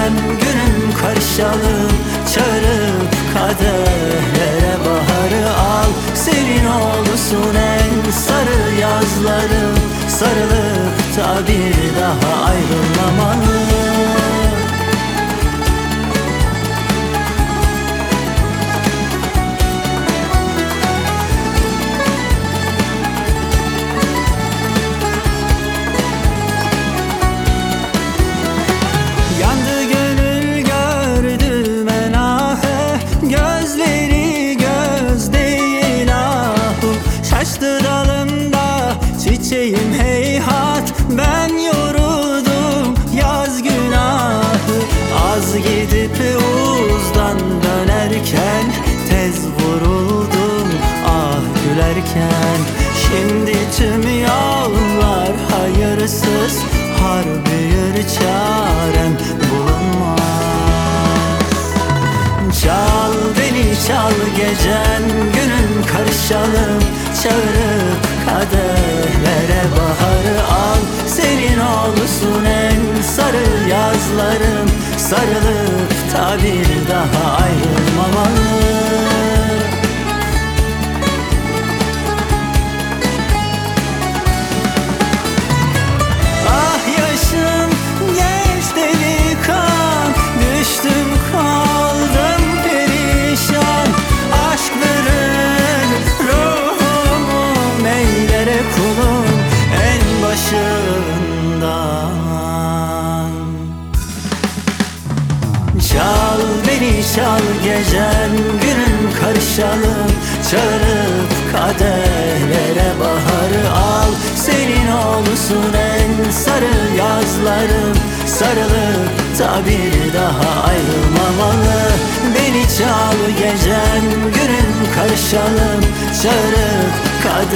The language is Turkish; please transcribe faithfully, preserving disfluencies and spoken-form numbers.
gecen günün karışalım. Çağırıp kadehlere baharı al. Senin olsun en sarı yazlarım. Sarılıp da bir daha ayrılmamalı. Şaştı dalımda çiçeğim heyhat, ben yoruldum yaz günahı. Az gidip uzdan dönerken tez vuruldum ah gülerken. Şimdi tüm yollar hayırsız, harbi bir çarem bulunmaz. Çal beni çal gecen günün karışalım. Çağırıp kadehlere baharı al. Senin olsun en sarı yazlarım. Sarılıp da bir daha ayrılmamalı. Ah yaşım genç delikan, düştüm kaldım perişan. Aşk verir ruhumu meylere kulum en başından. Çal beni çal gecen günün karışalım. Çağırıp kadehlere baharı al. Senin olsun en sarı yazlarım. Sarılıp da bir daha ayrılmamalı. Beni çal gecen günün karışalım. Çağırıp kadehlere